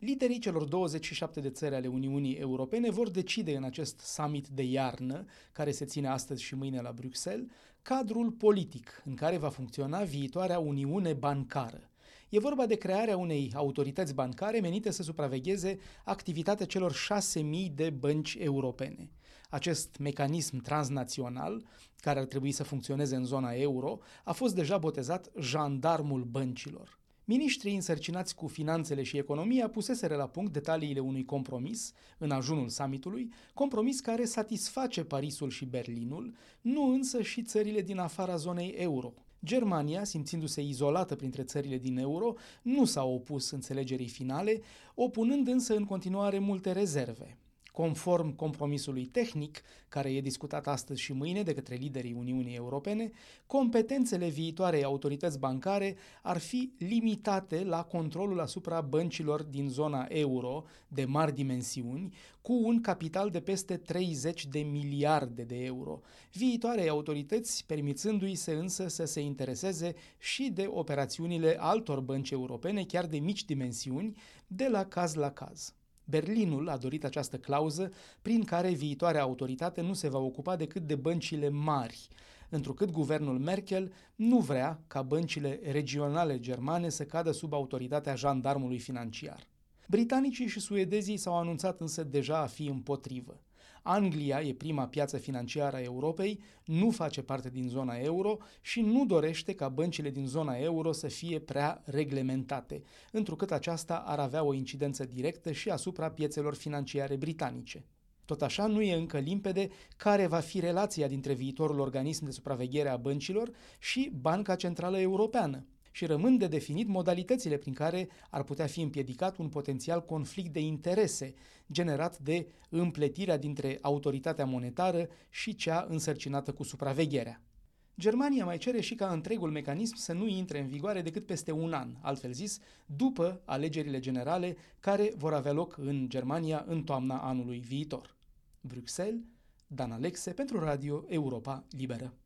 Liderii celor 27 de țări ale Uniunii Europene vor decide în acest summit de iarnă, care se ține astăzi și mâine la Bruxelles, cadrul politic în care va funcționa viitoarea Uniune bancară. E vorba de crearea unei autorități bancare menite să supravegheze activitatea celor 6.000 de bănci europene. Acest mecanism transnațional, care ar trebui să funcționeze în zona euro, a fost deja botezat jandarmul băncilor. Miniștrii însărcinați cu finanțele și economia puseseră la punct detaliile unui compromis în ajunul summitului, compromis care satisface Parisul și Berlinul, nu însă și țările din afara zonei euro. Germania, simțindu-se izolată printre țările din euro, nu s-a opus înțelegerii finale, opunând însă în continuare multe rezerve. Conform compromisului tehnic, care e discutat astăzi și mâine de către liderii Uniunii Europene, competențele viitoarei autorități bancare ar fi limitate la controlul asupra băncilor din zona euro de mari dimensiuni, cu un capital de peste 30 de miliarde de euro, viitoarei autorități permițându-i însă să se intereseze și de operațiunile altor bănci europene, chiar de mici dimensiuni, de la caz la caz. Berlinul a dorit această clauză prin care viitoarea autoritate nu se va ocupa decât de băncile mari, întrucât guvernul Merkel nu vrea ca băncile regionale germane să cadă sub autoritatea jandarmului financiar. Britanicii și suedezii s-au anunțat însă deja a fi împotrivă. Anglia e prima piață financiară a Europei, nu face parte din zona euro și nu dorește ca băncile din zona euro să fie prea reglementate, întrucât aceasta ar avea o incidență directă și asupra piețelor financiare britanice. Tot așa, nu e încă limpede care va fi relația dintre viitorul organism de supraveghere a băncilor și Banca Centrală Europeană. Și rămân de definit modalitățile prin care ar putea fi împiedicat un potențial conflict de interese generat de împletirea dintre autoritatea monetară și cea însărcinată cu supravegherea. Germania mai cere și ca întregul mecanism să nu intre în vigoare decât peste un an, altfel zis, după alegerile generale care vor avea loc în Germania în toamna anului viitor. Bruxelles, Dan Alexe pentru Radio Europa Liberă.